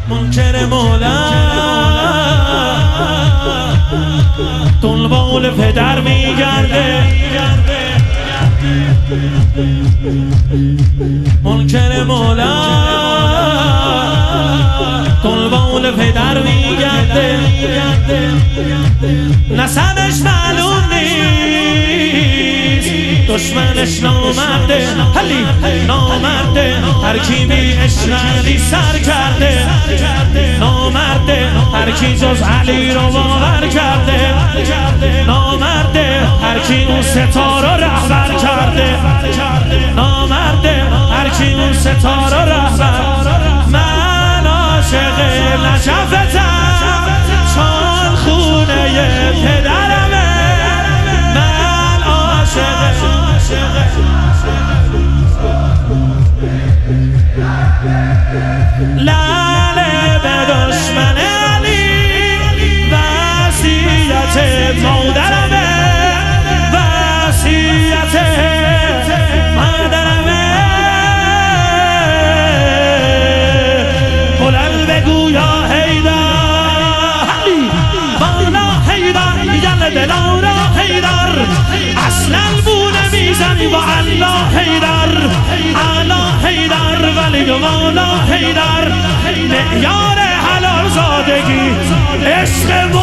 منکر مولا دنبال پدر میگرده، منکر مولا دنبال پدر میگرده، نسبش معلوم نیست، دشمنش نامرده، حلی نامرده، هر کی بی عشق علی سر کرده، نامرده هر کی جز علی رو باور کرده، نامرده هر کی اون ستاره رهبر کرده، نامرده هر کی اون ستاره رهبر. من عاشق نجفتم چون خونه پدرمه، من عاشق لاله به دشمن علی، وصیت مادرمه، وصیت مادرمه. بلند بگو یا حیدر، بالا حیدر، یل دلارا حیدر، اصلا بونه میزنی با الله حیدر، علا حیدر ولی والا حیدر، معیار حلال زادگی عشق